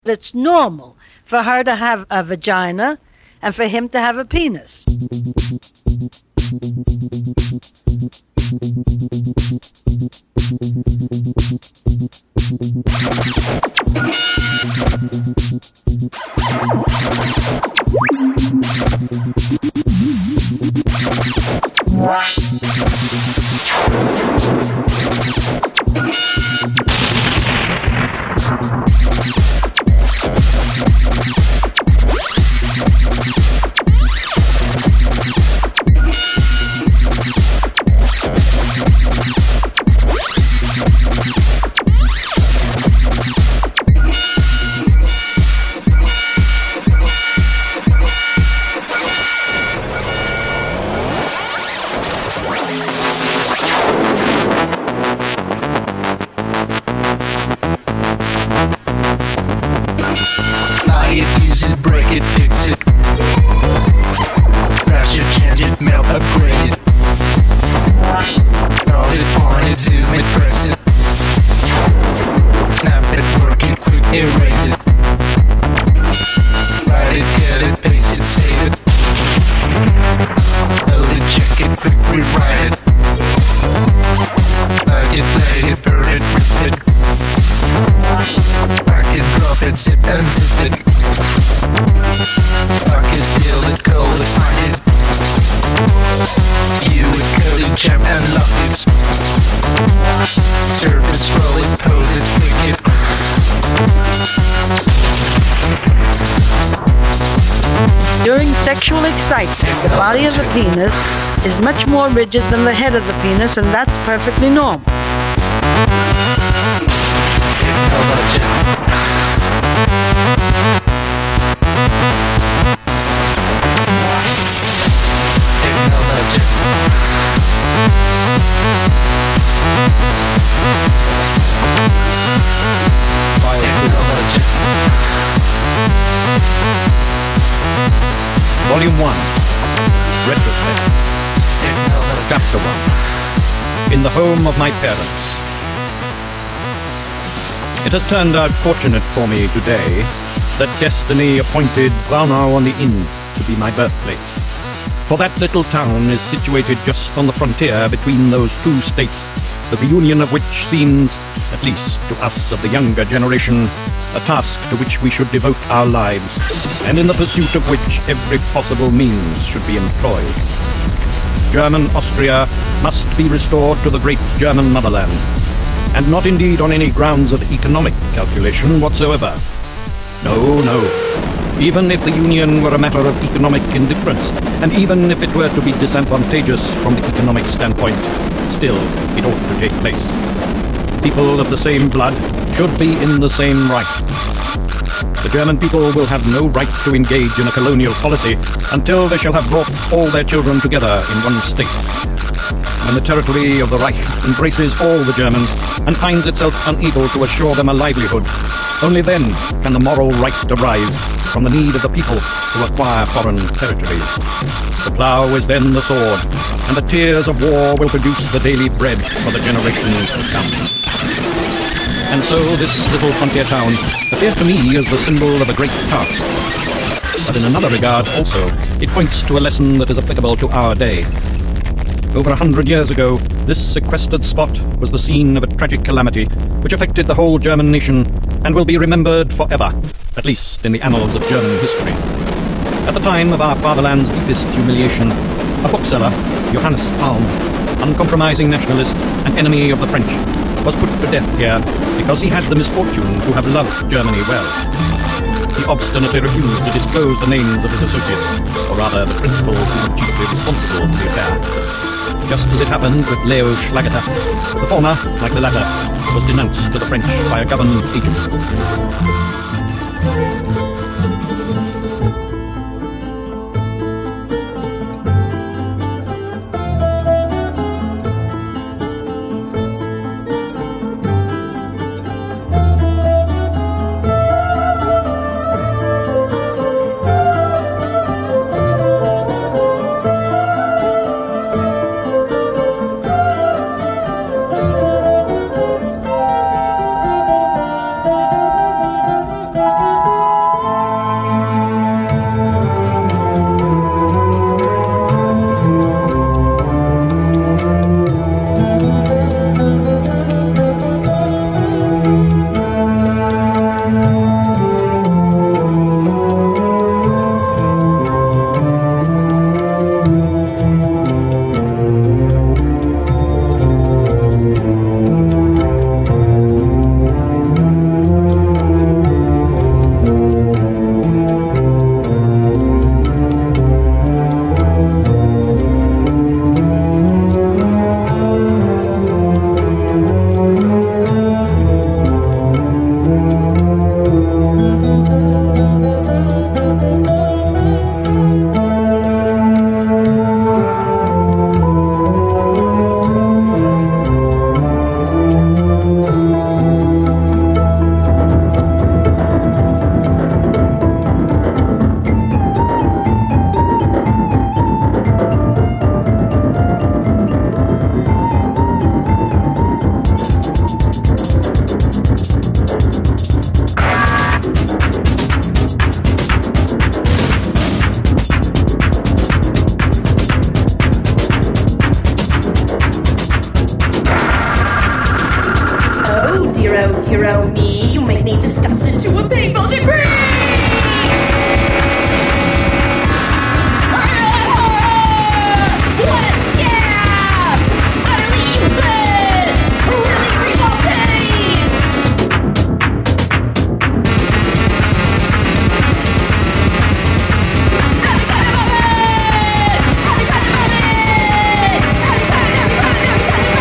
It's normal for her to have a vagina and for him to have a penis. During sexual excitement, the body of the penis is much more rigid than the head of the penis, and that's perfectly normal. Volume 1, Retrospect, Chapter 1, In the Home of My Parents. It has turned out fortunate for me today that destiny appointed Braunau-on-the-Inn to be my birthplace. For that little town is situated just on the frontier between those two states, the reunion of which seems, at least to us of the younger generation, a task to which we should devote our lives, and in the pursuit of which every possible means should be employed. German Austria must be restored to the great German motherland, and not indeed on any grounds of economic calculation whatsoever. No, no. Even if the union were a matter of economic indifference, and even if it were to be disadvantageous from the economic standpoint, still it ought to take place. People of the same blood should be in the same right. The German people will have no right to engage in a colonial policy until they shall have brought all their children together in one state. When the territory of the Reich embraces all the Germans and finds itself unable to assure them a livelihood, only then can the moral right arise from the need of the people to acquire foreign territories. The plough is then the sword, and the tears of war will produce the daily bread for the generations to come. And so this little frontier town appeared to me as the symbol of a great task. But in another regard also, it points to a lesson that is applicable to our day. Over 100 years ago, this sequestered spot was the scene of a tragic calamity which affected the whole German nation and will be remembered forever, at least in the annals of German history. At the time of our fatherland's deepest humiliation, a bookseller, Johannes Palm, uncompromising nationalist and enemy of the French, was put to death here because he had the misfortune to have loved Germany well. He obstinately refused to disclose the names of his associates, or rather the principals who were chiefly responsible for the affair. Just as it happened with Leo Schlageter, the former, like the latter, was denounced to the French by a government agent. hero me, you make me disgusted to a painful degree! What a scam! Utterly useless! Really revolting! Every time I'm on it! Every time I'm on it! Every time I'm on it!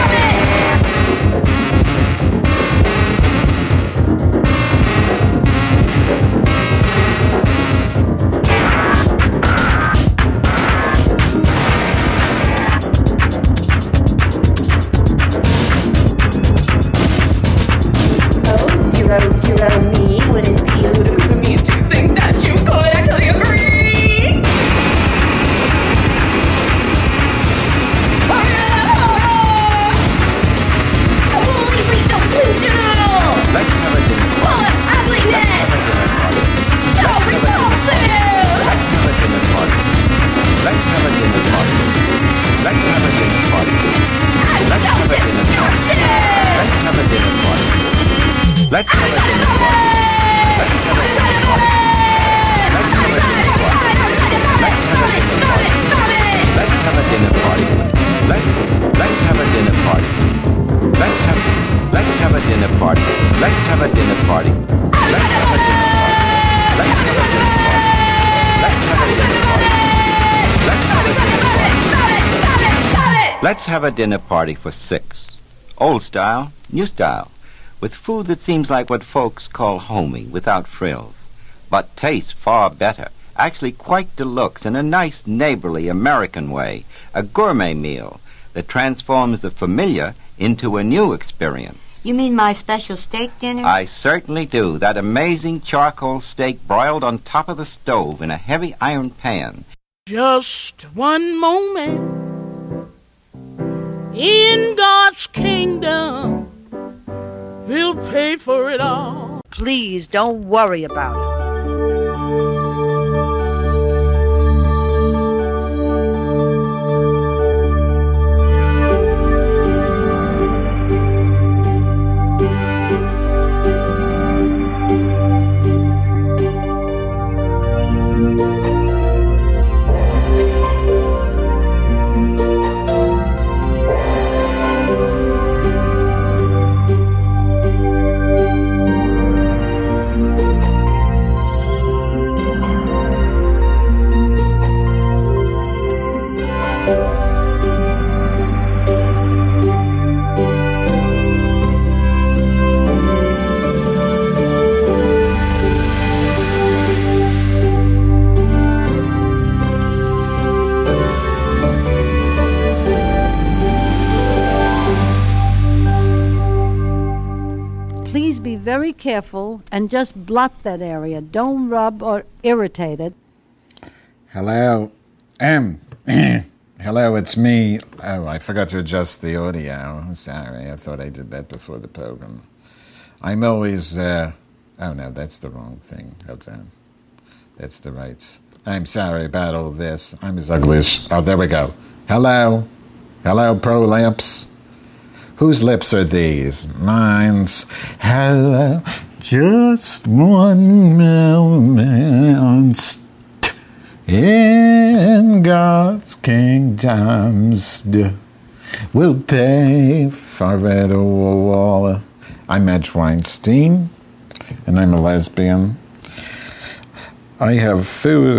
Zero me, would it be ludicrous of me to think that you could actually agree? Completely delusional! Let's have a dinner party. Full of ugliness! So repulsive! Let's have a dinner party. Let's have a dinner party. Let's have a dinner party. Let's have a dinner party. Let's have a dinner party. Let's have a dinner party. Let's have a dinner party. Let's have a dinner party. Let's have a dinner party. Let's have a dinner party. Let's have a dinner party. Let's have a dinner party. Let's have a dinner party. Let's have a dinner party. Let's have a dinner party. Let's have a dinner party. Let's have a dinner party. Let's have a dinner party for 6. Old style, new style. With food that seems like what folks call homey, without frills, but tastes far better, actually quite deluxe in a nice neighborly American way, a gourmet meal that transforms the familiar into a new experience. You mean my special steak dinner? I certainly do. That amazing charcoal steak broiled on top of the stove in a heavy iron pan. Just one moment in God's kingdom. We'll pay for it all. Please don't worry about it. Please be very careful and just blot that area. Don't rub or irritate it. Hello. Hello, it's me. Oh, I forgot to adjust the audio. Sorry, I thought I did that before the program. I'm always, oh no, that's the wrong thing. Hold on. That's the right. I'm sorry about all this. I'm as ugly as, oh, there we go. Hello. Hello, prolapse. Whose lips are these? Mine's. Hello. Just one moment. In God's kingdoms, we'll pay for it all. I'm Edge Weinstein, and I'm a lesbian. I have food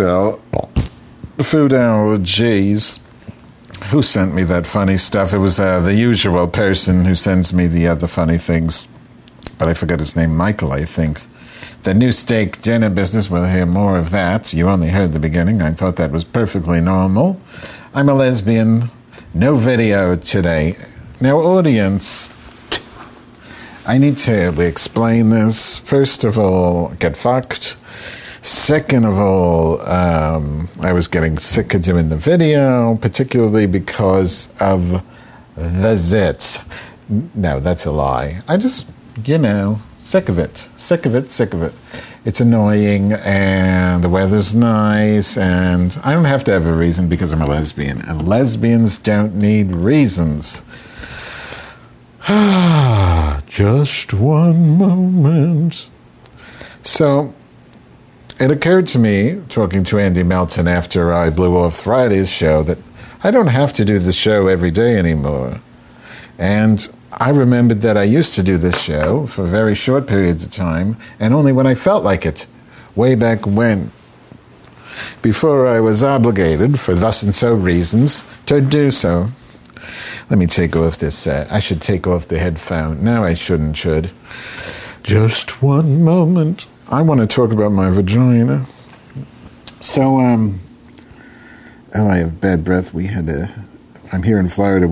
allergies. Who sent me that funny stuff? It was the usual person who sends me the other funny things, but I forgot his name. Michael, I think. The new steak dinner business, we'll hear more of that. You only heard the beginning. I thought that was perfectly normal. I'm a lesbian. No video today. Now, audience, I need to explain this. First of all, get fucked. Second of all, I was getting sick of doing the video, particularly because of the zits. No, that's a lie. I just, sick of it. It's annoying, and the weather's nice, and I don't have to have a reason because I'm a lesbian, and lesbians don't need reasons. Just one moment. So, it occurred to me, talking to Andy Melton after I blew off Friday's show, that I don't have to do the show every day anymore. And I remembered that I used to do this show for very short periods of time, and only when I felt like it, way back when, before I was obligated, for thus and so reasons, to do so. Let me take off this, I should take off the headphone. No, I shouldn't, should. Just one moment. I want to talk about my vagina. So, oh, I have bad breath. I'm here in Florida.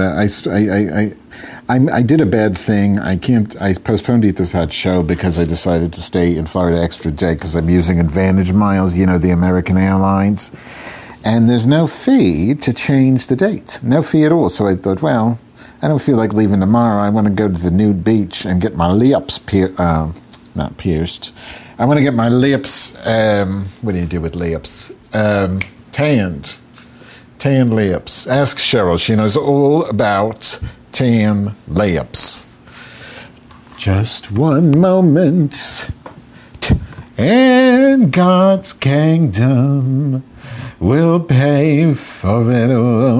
I did a bad thing. I postponed Eat This Hot show because I decided to stay in Florida extra day because I'm using Advantage Miles, the American Airlines. And there's no fee to change the date. No fee at all. So I thought, well, I don't feel like leaving tomorrow. I want to go to the nude beach and get my lips not pierced. I want to get my lips, what do you do with lips? Tanned. Tan lips. Ask Cheryl. She knows all about tan lips. Just one moment, and God's kingdom will pay for it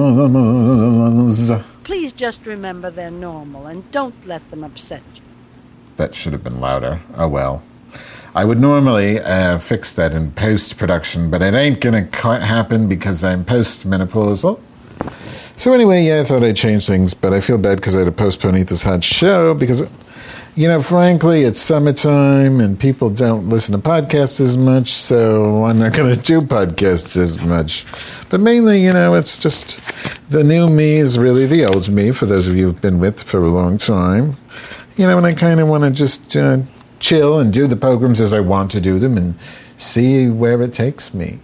all. Please just remember they're normal and don't let them upset you. That should have been louder. Oh well. I would normally fix that in post-production, but it ain't going to happen because I'm post-menopausal. So anyway, yeah, I thought I'd change things, but I feel bad because I had to postpone Eat This Hot show because, frankly, it's summertime and people don't listen to podcasts as much, so I'm not going to do podcasts as much. But mainly, it's just the new me is really the old me, for those of you who've been with for a long time. And I kind of want to just chill and do the programs as I want to do them and see where it takes me,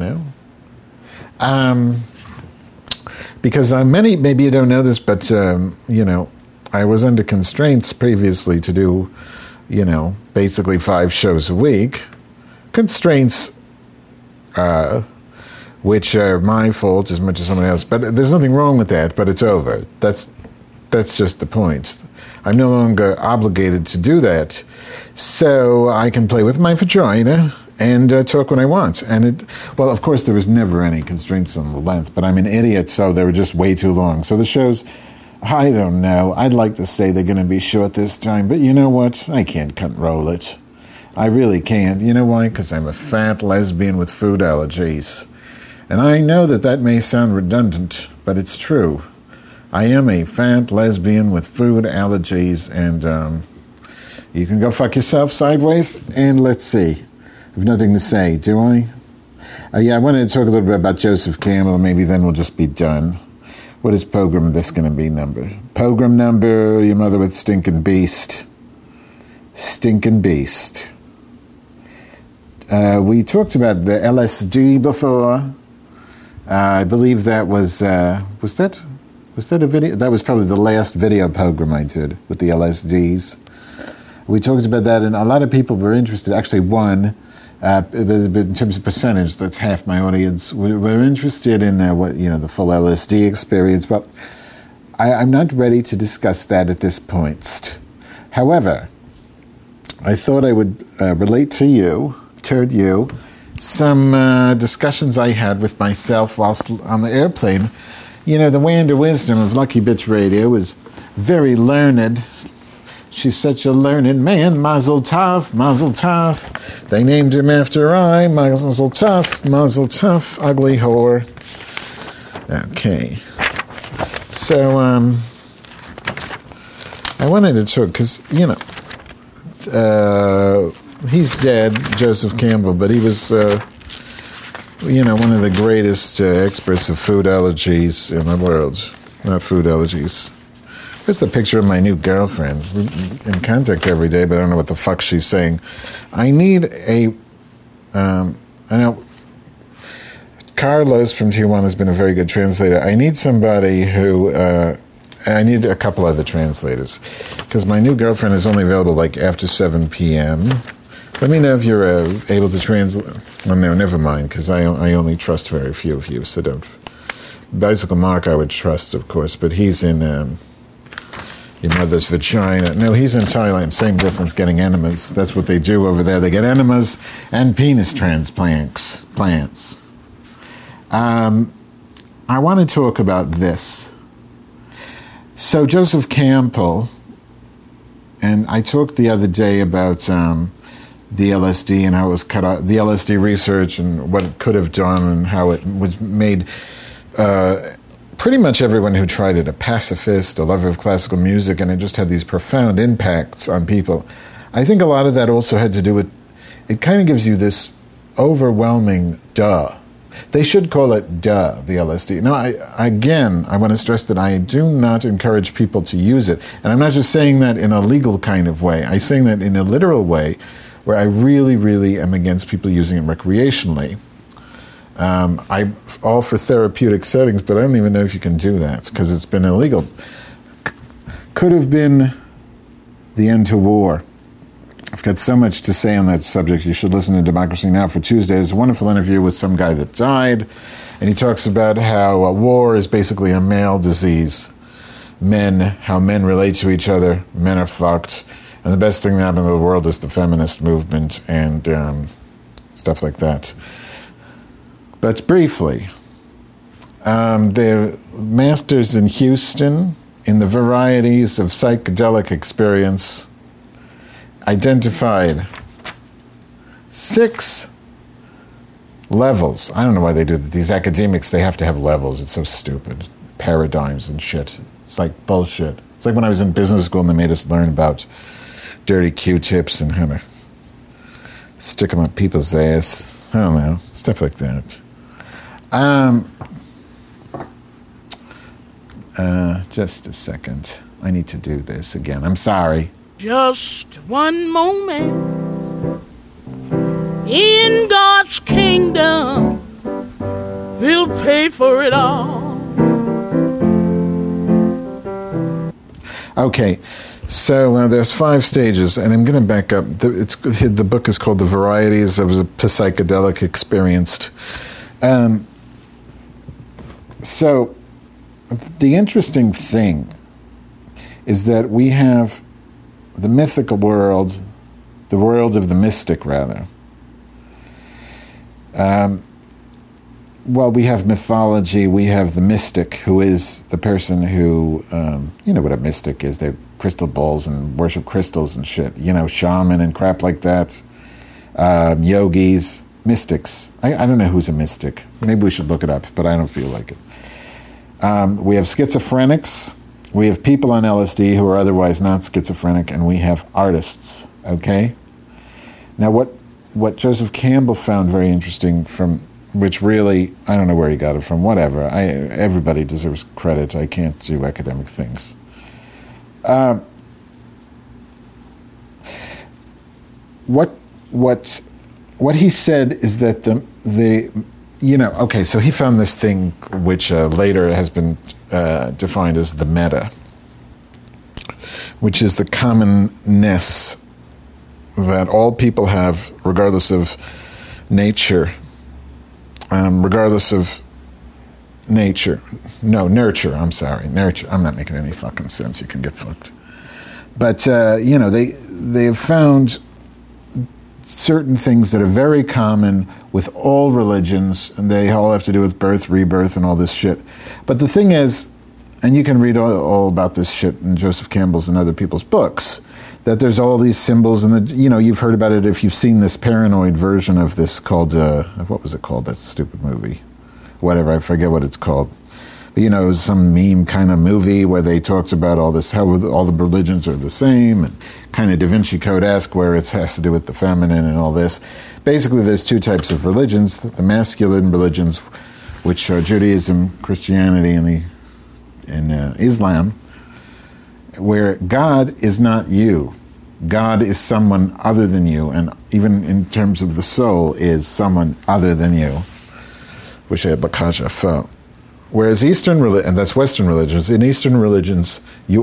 because maybe you don't know this, but, I was under constraints previously to do, basically 5 shows a week. Constraints, which are my fault as much as someone else, but there's nothing wrong with that, but it's over. That's just the point. I'm no longer obligated to do that, so I can play with my vagina and talk when I want. And of course, there was never any constraints on the length, but I'm an idiot, so they were just way too long. So the shows, I don't know. I'd like to say they're going to be short this time, but you know what? I can't control it. I really can't. You know why? Because I'm a fat lesbian with food allergies. And I know that may sound redundant, but it's true. I am a fat lesbian with food allergies, and you can go fuck yourself sideways, and let's see. I have nothing to say, do I? Yeah, I wanted to talk a little bit about Joseph Campbell, maybe then we'll just be done. What is program this going to be number? Program number, your mother with Stinkin' Beast. Stinkin' Beast. We talked about the LSD before. I believe that was that a video? That was probably the last video program I did with the LSDs. We talked about that, and a lot of people were interested. Actually, one, in terms of percentage, that's half my audience, were interested in the full LSD experience. But I'm not ready to discuss that at this point. However, I thought I would relate to you, some discussions I had with myself whilst on the airplane. The Wanda Wisdom of Lucky Bitch Radio is very learned. She's such a learned man. Mazel tov, mazel tov. They named him after I. Mazel tov, ugly whore. Okay. So, I wanted to talk, because, he's dead, Joseph Campbell, but he was, one of the greatest experts of food allergies in the world. Not food allergies. Here's the picture of my new girlfriend. We're in contact every day, but I don't know what the fuck she's saying. I need I know Carlos from Tijuana has been a very good translator. I need somebody who, I need a couple other translators, because my new girlfriend is only available after 7 p.m. Let me know if you're able to translate. Well, no, never mind, because I only trust very few of you, so don't. Bicycle Mark I would trust, of course, but he's in your mother's vagina. No, he's in Thailand. Same difference, getting enemas. That's what they do over there. They get enemas and penis transplants. I want to talk about this. So Joseph Campbell, and I talked the other day about the LSD and how it was cut out, the LSD research and what it could have done and how it was made pretty much everyone who tried it a pacifist, a lover of classical music, and it just had these profound impacts on people. I think a lot of that also had to do with, it kind of gives you this overwhelming duh. They should call it duh, the LSD. Now, I want to stress that I do not encourage people to use it. And I'm not just saying that in a legal kind of way. I'm saying that in a literal way where I really, really am against people using it recreationally. I'm all for therapeutic settings, but I don't even know if you can do that because it's been illegal. Could have been the end to war. I've got so much to say on that subject. You should listen to Democracy Now! For Tuesday. There's a wonderful interview with some guy that died, and he talks about how war is basically a male disease. How men relate to each other, men are fucked, and the best thing that happened to the world is the feminist movement and stuff like that. But briefly, the masters in Houston, in the varieties of psychedelic experience, identified 6 levels. I don't know why they do that. These academics, they have to have levels. It's so stupid. Paradigms and shit. It's like bullshit. It's like when I was in business school and they made us learn about dirty Q-tips and how to stick them up people's ass. I don't know. Stuff like that. Just a second. I need to do this again. I'm sorry. Just one moment in God's kingdom, we'll pay for it all. Okay, so there's 5 stages, and I'm going to back up. The book is called The Varieties of the Psychedelic Experienced. So the interesting thing is that we have the mythical world, the world of the mystic, rather. Well, we have mythology, we have the mystic, who is the person who, you know what a mystic is, they have crystal balls and worship crystals and shit, shaman and crap like that, yogis, mystics. I don't know who's a mystic. Maybe we should look it up, but I don't feel like it. We have schizophrenics, we have people on LSD who are otherwise not schizophrenic, and we have artists, okay? Now, what Joseph Campbell found very interesting, from which really, I don't know where he got it from, whatever. Everybody deserves credit. I can't do academic things. What he said is that okay, so he found this thing which later has been defined as the meta, which is the commonness that all people have, regardless of nature. Nurture. I'm sorry. Nurture. I'm not making any fucking sense. You can get fucked. But, they have found certain things that are very common with all religions, and they all have to do with birth, rebirth, and all this shit. But the thing is, and you can read all about this shit in Joseph Campbell's and other people's books, that there's all these symbols, and you've heard about it if you've seen this paranoid version of this called, what was it called, that stupid movie? Whatever, I forget what it's called. But, it was some meme kind of movie where they talked about all this, how all the religions are the same, and kind of Da Vinci Code-esque, where it has to do with the feminine and all this. Basically, there's 2 types of religions: the masculine religions, which are Judaism, Christianity, and Islam, where God is not you. God is someone other than you, and even in terms of the soul, is someone other than you. Wish I had Lakaja Fo. Whereas Eastern religion, and that's Western religions, in Eastern religions, you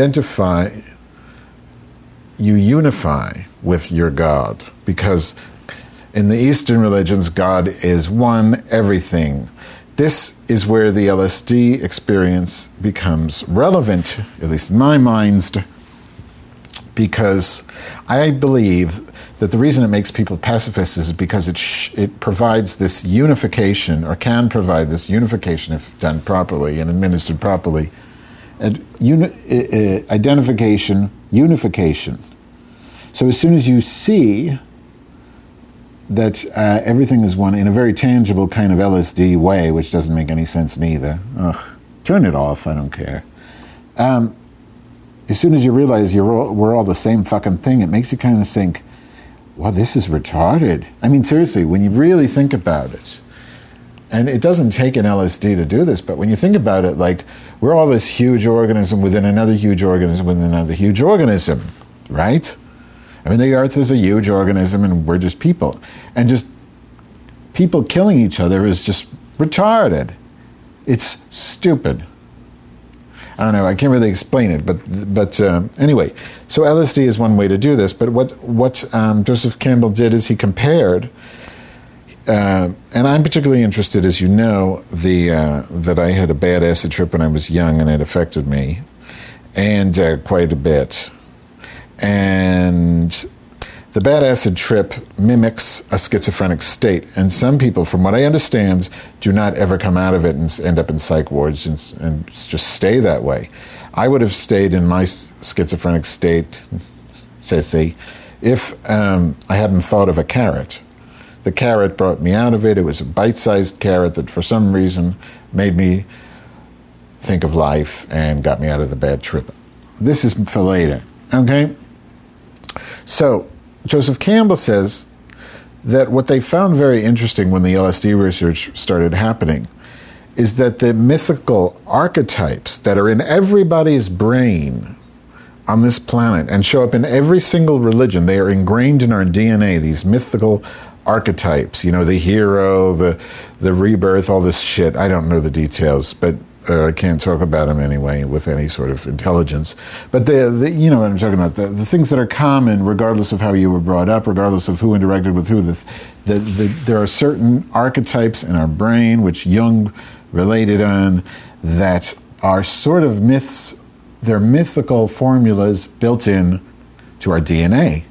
unify with your God, because in the Eastern religions, God is one, everything. This is where the LSD experience becomes relevant, at least in my mind, because I believe that the reason it makes people pacifists is because it provides this unification, or can provide this unification if done properly and administered properly, identification, unification. So as soon as you see that everything is one in a very tangible kind of LSD way, which doesn't make any sense neither. Ugh, turn it off, I don't care. As soon as you realize we're all the same fucking thing, it makes you kind of think, wow, this is retarded. I mean, seriously, when you really think about it, and it doesn't take an LSD to do this, but when you think about it, like, we're all this huge organism within another huge organism within another huge organism, right? I mean, the Earth is a huge organism, and we're just people. And just people killing each other is just retarded. It's stupid. I don't know, I can't really explain it, but anyway. So LSD is one way to do this, but what Joseph Campbell did is he compared, and I'm particularly interested, as you know, that I had a bad acid trip when I was young, and it affected me, and quite a bit. And the bad acid trip mimics a schizophrenic state. And some people, from what I understand, do not ever come out of it and end up in psych wards and just stay that way. I would have stayed in my schizophrenic state, if I hadn't thought of a carrot. The carrot brought me out of it. It was a bite-sized carrot that for some reason made me think of life and got me out of the bad trip. This is for later, okay? So, Joseph Campbell says that what they found very interesting when the LSD research started happening is that the mythical archetypes that are in everybody's brain on this planet and show up in every single religion, they are ingrained in our DNA, these mythical archetypes, you know, the hero, the rebirth, all this shit. I don't know the details, but I can't talk about them anyway with any sort of intelligence. But the you know what I'm talking about, the things that are common regardless of how you were brought up, regardless of who interacted with who. There are certain archetypes in our brain, which Jung related on, that are sort of myths. They're mythical formulas built in to our DNA.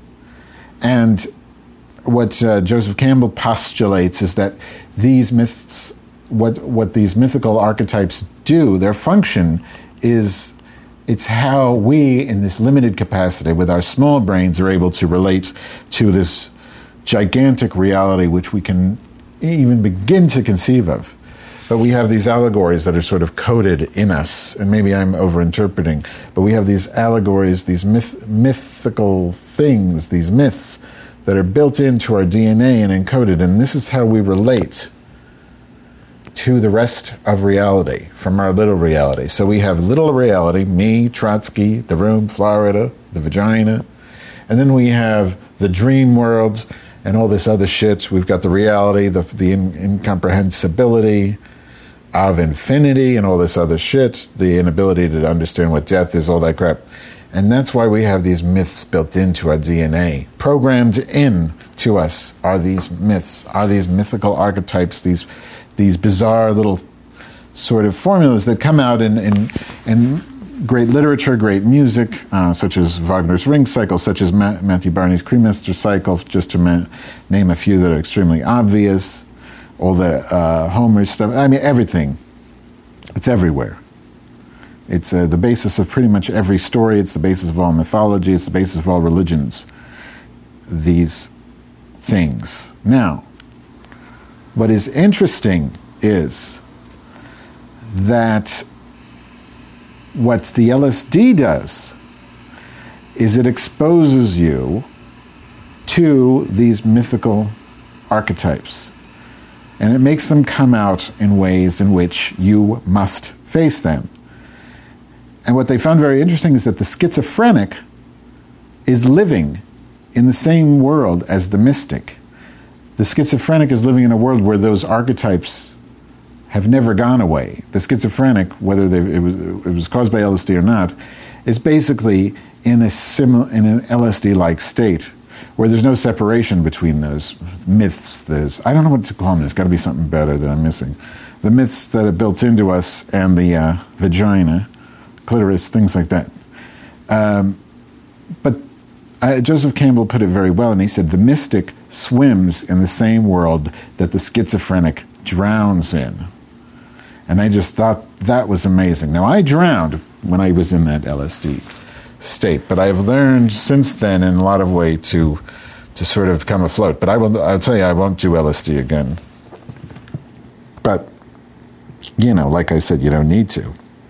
And what Joseph Campbell postulates is that these myths, what these mythical archetypes do, their function is, it's how we, in this limited capacity, with our small brains, are able to relate to this gigantic reality which we can even begin to conceive of. But we have these allegories that are sort of coded in us, and maybe I'm overinterpreting, but we have these allegories, these mythical things, these myths that are built into our DNA and encoded, and this is how we relate to the rest of reality from our little reality. So we have little reality, me, Trotsky, the room, Florida, the vagina, and then we have the dream world and all this other shit. We've got the reality, the incomprehensibility of infinity and all this other shit, the inability to understand what death is, all that crap. And that's why we have these myths built into our DNA. Programmed in to us are these myths, are these mythical archetypes, these bizarre little sort of formulas that come out in great literature, great music, such as Wagner's Ring Cycle, such as Matthew Barney's Cremaster Cycle, just to name a few that are extremely obvious. All the Homer stuff, I mean, everything. It's everywhere. It's the basis of pretty much every story. It's the basis of all mythology. It's the basis of all religions. These things. Now, what is interesting is that what the LSD does is it exposes you to these mythical archetypes. And it makes them come out in ways in which you must face them. And what they found very interesting is that the schizophrenic is living in the same world as the mystic. The schizophrenic is living in a world where those archetypes have never gone away. The schizophrenic, whether it was caused by LSD or not, is basically in an LSD-like state, where there's no separation between those myths. I don't know what to call them. There's got to be something better that I'm missing. The myths that are built into us and the vagina, clitoris, things like that. But Joseph Campbell put it very well, and he said, the mystic swims in the same world that the schizophrenic drowns in. And I just thought that was amazing. Now, I drowned when I was in that LSD state, but I've learned since then in a lot of ways to sort of come afloat. But I'll tell you, I won't do LSD again. But, you know, like I said, you don't need to.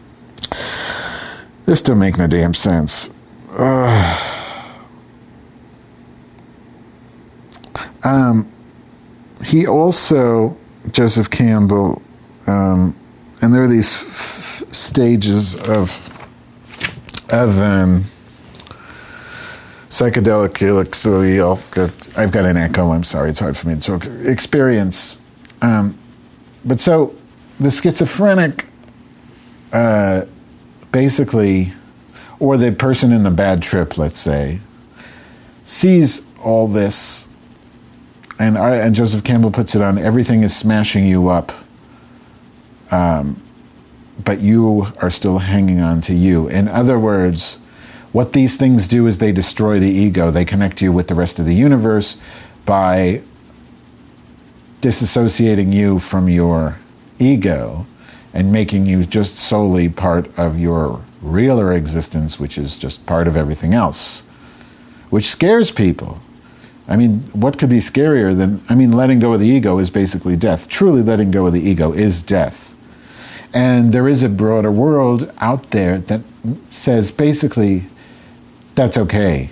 This don't make no damn sense. He also, Joseph Campbell, and there are these stages of psychedelic, I've got an echo, I'm sorry, it's hard for me to talk, experience. But so the schizophrenic basically, or the person in the bad trip, let's say, sees all this, and Joseph Campbell puts it on, everything is smashing you up, but you are still hanging on to you. In other words, what these things do is they destroy the ego. They connect you with the rest of the universe by disassociating you from your ego and making you just solely part of your realer existence, which is just part of everything else, which scares people. I mean, what could be scarier than, letting go of the ego is basically death. Truly letting go of the ego is death. And there is a broader world out there that says basically, that's okay.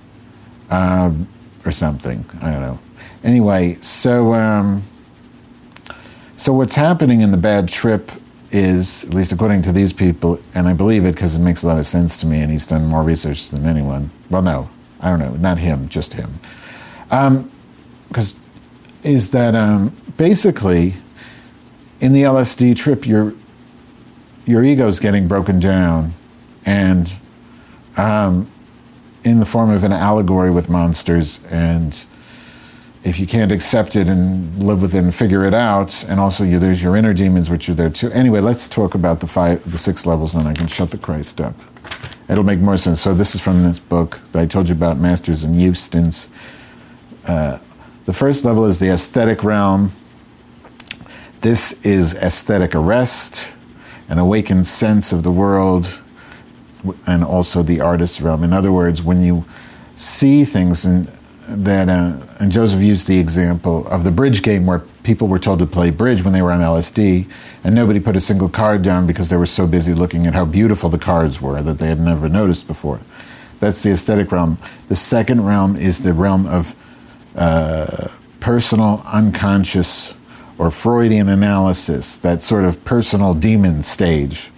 Or something, I don't know. Anyway, so what's happening in the bad trip is, at least according to these people, and I believe it because it makes a lot of sense to me, and he's done more research than anyone. Well, no, I don't know, not him, just him. Because is that basically in the LSD trip, your ego's getting broken down, and in the form of an allegory with monsters, and if you can't accept it and live with it and figure it out, and also there's your inner demons, which are there too. Anyway, let's talk about the 6 levels, and then I can shut the Christ up. It'll make more sense. So this is from this book that I told you about, Masters and Eustons. The first level is the aesthetic realm. This is aesthetic arrest, an awakened sense of the world, and also the artist's realm. In other words, when you see things and Joseph used the example of the bridge game where people were told to play bridge when they were on LSD, and nobody put a single card down because they were so busy looking at how beautiful the cards were that they had never noticed before. That's the aesthetic realm. The second realm is the realm of personal, unconscious, or Freudian analysis, that sort of personal demon stage.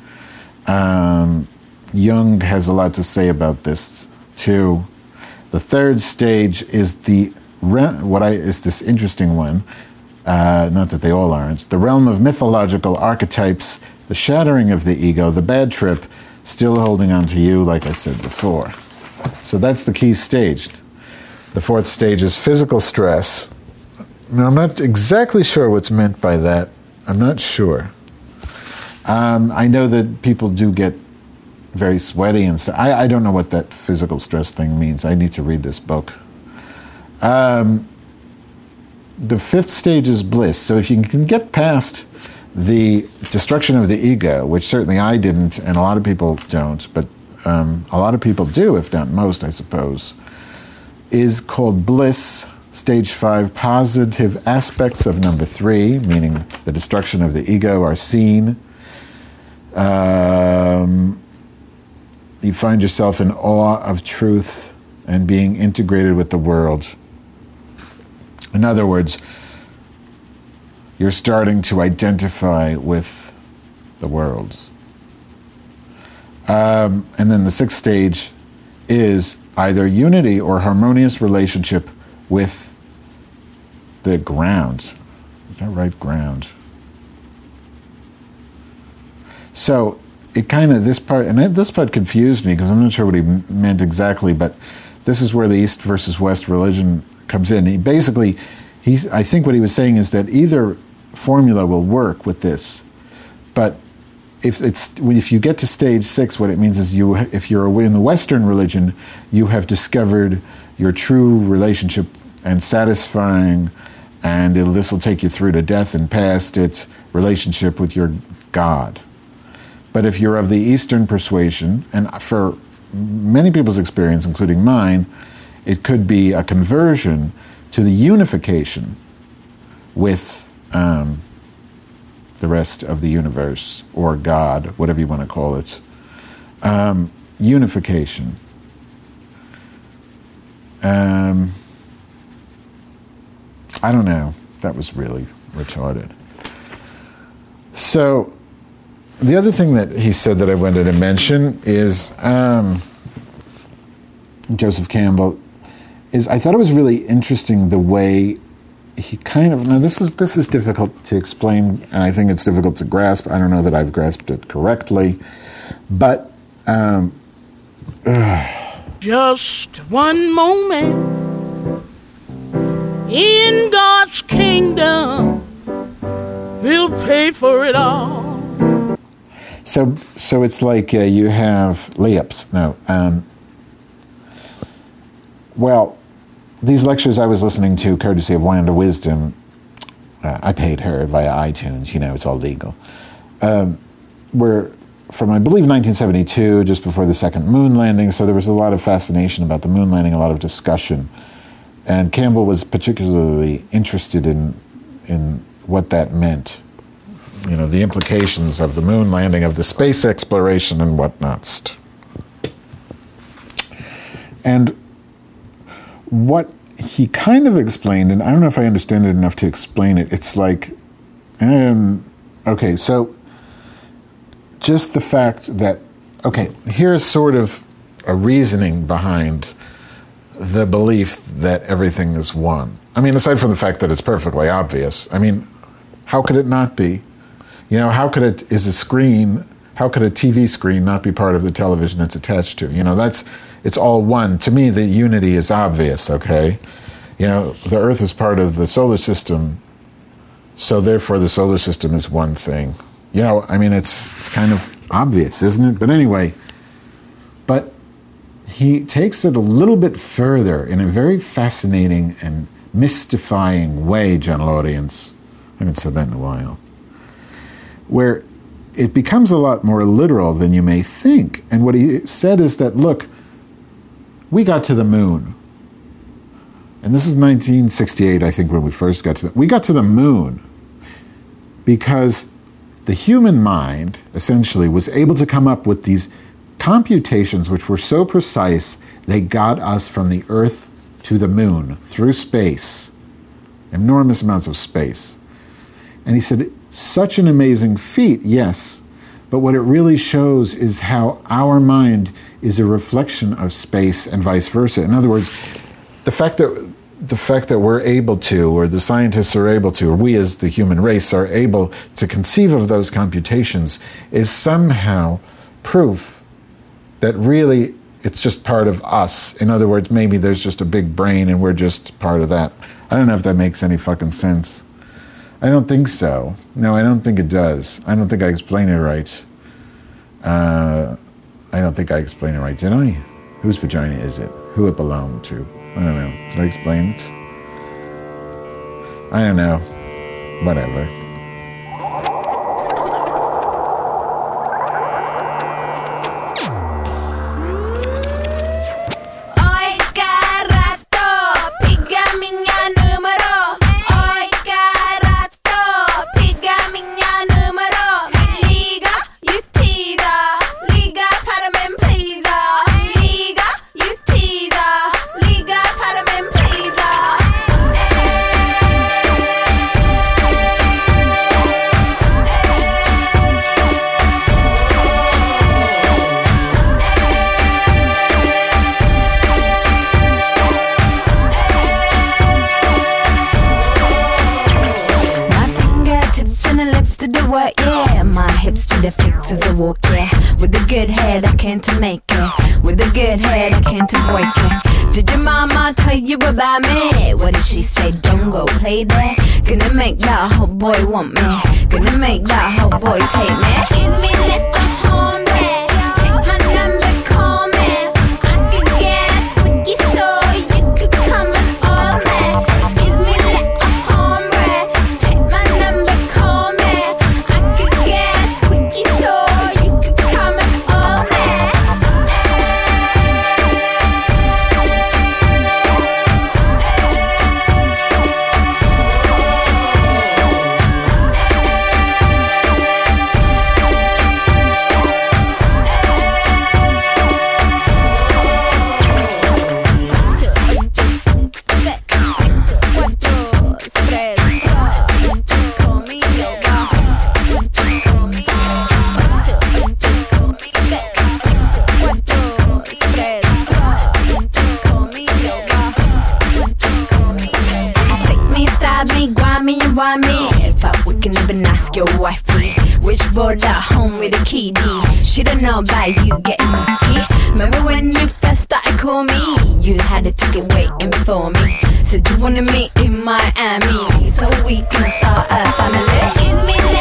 Jung has a lot to say about this too. The third stage is is this interesting one, not that they all aren't, the realm of mythological archetypes, the shattering of the ego, the bad trip, still holding on to you, like I said before. So that's the key stage. The fourth stage is physical stress. Now, I'm not exactly sure what's meant by that. I'm not sure. I know that people do get very sweaty and stuff. I don't know what that physical stress thing means. I need to read this book. The fifth stage is bliss. So if you can get past the destruction of the ego, which certainly I didn't, and a lot of people don't, but a lot of people do, if not most, I suppose, is called bliss. Stage 5, positive aspects of number 3, meaning the destruction of the ego, are seen. You find yourself in awe of truth and being integrated with the world. In other words, you're starting to identify with the world. And then the 6th stage is either unity or harmonious relationship with the ground. Is that right? Ground. So it kind of, this part confused me because I'm not sure what he meant exactly, but this is where the East versus West religion comes in. I think what he was saying is that either formula will work with this, but if you get to stage 6, what it means is if you're in the Western religion, you have discovered your true relationship and satisfying, and this will take you through to death and past it, relationship with your God. But if you're of the Eastern persuasion, and for many people's experience, including mine, it could be a conversion to the unification with the rest of the universe, or God, whatever you want to call it. Unification. I don't know. That was really retarded. So, the other thing that he said that I wanted to mention is Joseph Campbell. I thought it was really interesting the way he now this is difficult to explain, and I think it's difficult to grasp. I don't know that I've grasped it correctly, but just one moment in God's kingdom, we'll pay for it all. So it's like you have layups. No, well. These lectures I was listening to, courtesy of Wanda Wisdom, I paid her via iTunes, it's all legal, were from, I believe, 1972, just before the second moon landing, so there was a lot of fascination about the moon landing, a lot of discussion. And Campbell was particularly interested in what that meant, the implications of the moon landing, of the space exploration and whatnot. And what he kind of explained, and I don't know if I understand it enough to explain it, it's like, okay, so just the fact that, okay, here's sort of a reasoning behind the belief that everything is one. I mean, aside from the fact that it's perfectly obvious, I mean, how could it not be? How could a TV screen not be part of the television it's attached to? It's all one. To me, the unity is obvious, okay? The Earth is part of the solar system, so therefore the solar system is one thing. It's kind of obvious, isn't it? But anyway, he takes it a little bit further in a very fascinating and mystifying way, general audience. I haven't said that in a while. Where it becomes a lot more literal than you may think. And what he said is that, look, we got to the moon. And this is 1968, I think, when we first got to we got to the moon because the human mind, essentially, was able to come up with these computations which were so precise, they got us from the Earth to the moon through space. Enormous amounts of space. And he said, such an amazing feat, yes, but what it really shows is how our mind is a reflection of space and vice versa. In other words, the fact that we're able to, or the scientists are able to, or we as the human race are able to conceive of those computations is somehow proof that really it's just part of us. In other words, maybe there's just a big brain and we're just part of that. I don't know if that makes any fucking sense. I don't think so. No, I don't think it does. I don't think I explain it right. I don't think I explain it right, did I? Whose vagina is it? Who it belonged to? I don't know. Did I explain it? I don't know. Whatever. With a good head, I came to make it. With a good head, I came to break it. Did your mama tell you about me? What did she say? Don't go play there. Gonna make that whole boy want me. Gonna make that whole boy take me. Excuse me, little homie. Take my number, call me. I could get squeaky so you could come and oil me. Excuse me, little homie. Take my number, call me. I could get squeaky so you could come and oil me. Why me? But we can even ask your wifey which board at home with a key D. She don't know about you getting lucky. Remember when you first started calling me? You had a ticket waiting for me. Said you wanna meet in Miami so we can start a family. Excuse me.